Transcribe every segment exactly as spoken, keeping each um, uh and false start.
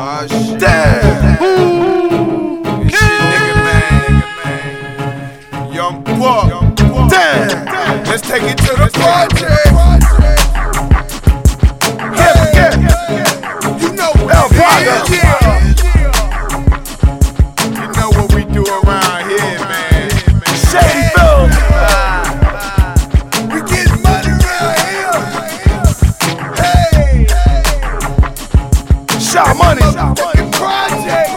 Oh shit. Damn. Ooh. This shit, nigga, man. Young Buck. Damn. Let's take it to the project. Yeah, yeah. You know what it is. You know what we do around here, man. Shady Bill. We get money around here. Hey. Shot money. Fucking project.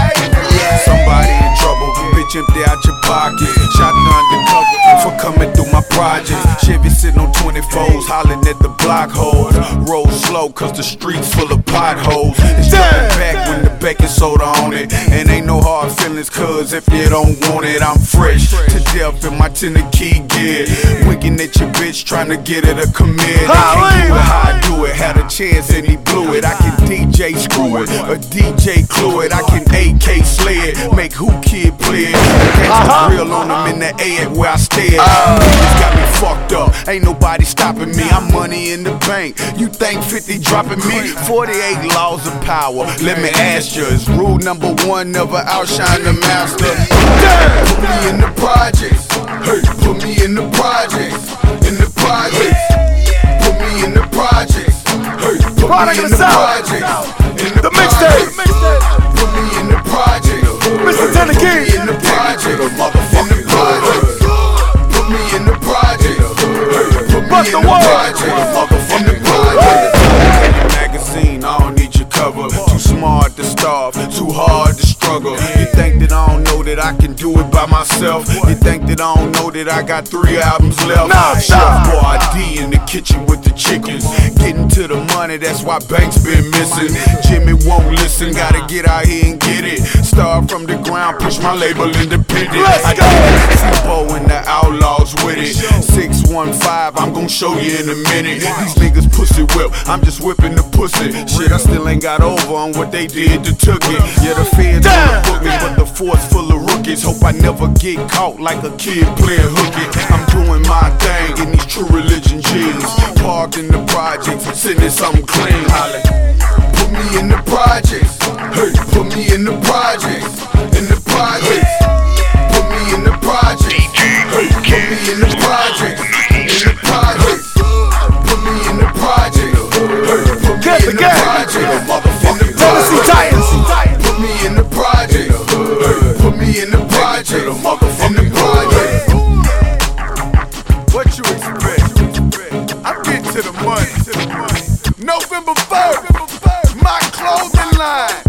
Somebody in trouble. Bitch, empty out your pocket. Shot undercover for coming through my project. Chevy sitting on twenty-fours, hollering at the block holes. Roll slow, cause the streets full of potholes. It's jumping back when the baking soda on it. And ain't no hard feelings, cause if you don't want it, I'm fresh to death in my Tennessee gear. Winking at your bitch, trying to get her to commit. I can't do it how I do it. Had a chance and he blew it. I can D J screw it, a D J clue it. I can A K slay it, make who kid play it. Gangsta real on them in the A at where I stay at. Niggas got me fucked up, ain't nobody stopping me. I'm money in the bank, you think fifty dropping me? forty-eight laws of power, let me ask you, is rule number one never outshine the master? Damn. Put me in the projects, hey, put me in the projects, in the projects, put me in the projects, hey, put me in the projects, in the mixtape, put me in the projects, Mister Tennessee, put me in the projects, in the projects, put me in the projects, put me in the projects, in the projects. Magazine, I don't need your cover. Too smart to starve, too hard to struggle. You think that I don't know that I can do it by myself? You think that I don't know that I got three albums left? Nah, Chef Boy D in the kitchen with the chickens, getting to the money, that's why Banks been missing. Jimmy won't listen, gotta get out here and get it. Start from the ground, push my label independent. I got Bo and the Outlaws with it. six one five, I'm gon' show you in a minute. These niggas pussy whip, I'm just whipping the pussy. Shit, I still ain't got over on what they did to took it. Yeah, the feds wanna book me, but the force full of rookies. Hope I never get caught like a kid playing hooky. I'm doing my thing in these True Religion jeans. Parked in the projects, sending something clean. Holly. Put me in the projects, hey, put me in the projects, in the projects, put me in the projects, hey, put me in the projects, in the projects, put me in the projects, hey, put me in the projects, in the Tennessee Titans, put me in the projects, hey, put me in the projects, in the projects. What you expect? I'm getting to the money. November first, my clothing line.